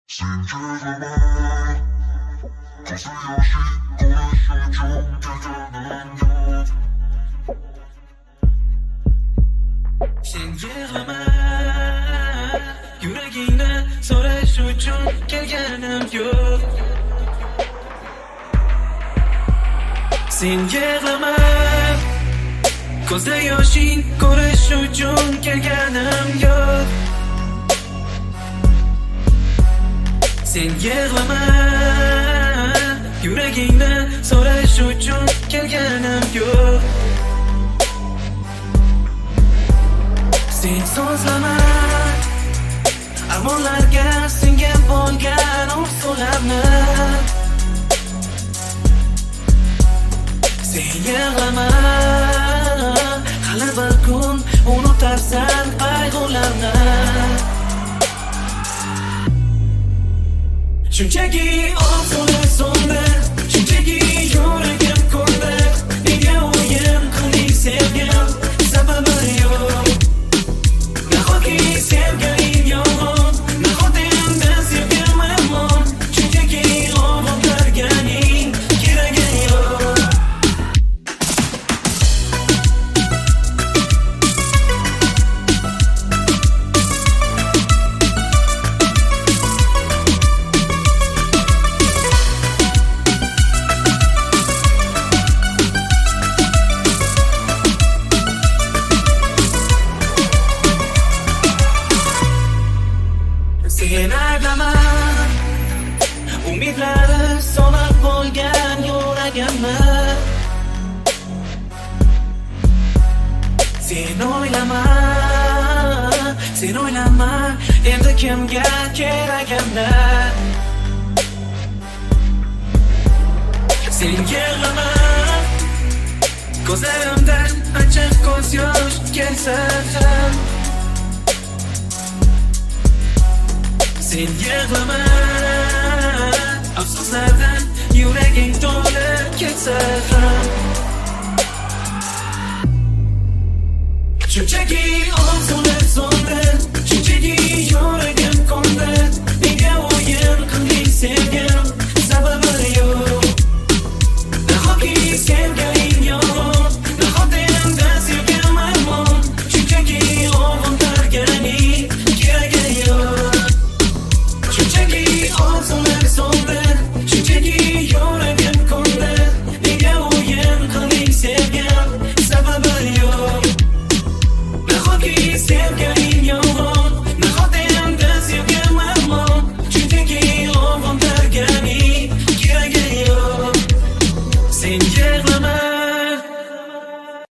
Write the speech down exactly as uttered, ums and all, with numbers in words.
Sencereme Ko'zi yoshi ko'rish uchun kelganim yo'q. Sen yig'lama, yuragingni so'rash uchun kelganim yo'q. Sen yig'lama, ko'zda yoshing ko'rish uchun kelganim yo'q. Sen yig'lama, yuragingni so'rash uchun kelganim yo'q. Sen so'zlama, armonlarga singib bo'lgan orzularni. Sen yig'lama, hali bir kun unutarsan qayg'ularni. Shunchaki orzular so'ndi, shunchaki yuragim ko'rdi. Nega o'yin qilding sevgim, sababi yo'q. Nahotki sevganing yolg'on, nahotki endi sevgim yomon. Shunchaki ovuntirganing keragi yo'q. Sen aydama, umidlari so'nib bo'lgan yuragimni. Sen o'ylama, sen o'ylama, endi kimga keragimni. Sen yig'lama, ko'zlarimdan achchiq ko'z yosh kelsa ham. Sen yig'lama, afsuslardan yuraging to'lib ketsa ham. Shunchaki orzular so'ndi, shunchaki yuragim ko'ndi. Nega o'yin qilding sevgim, sababi yo'q. Nahotki sevganing yolg'on, nahotki endi sevgim yomon. Shunchaki ovuntirganing keragi yo'q. Shunchaki orzular so'ndi, shunchaki yuragim ko'ndi. Nega o'yin qilding sevgim, sababi yo'q. Nahotki sevganing yolg'on, nahotki endi sevgim yomon. Shunchaki ovuntirganing keragi yo'q. Sen yig'lama.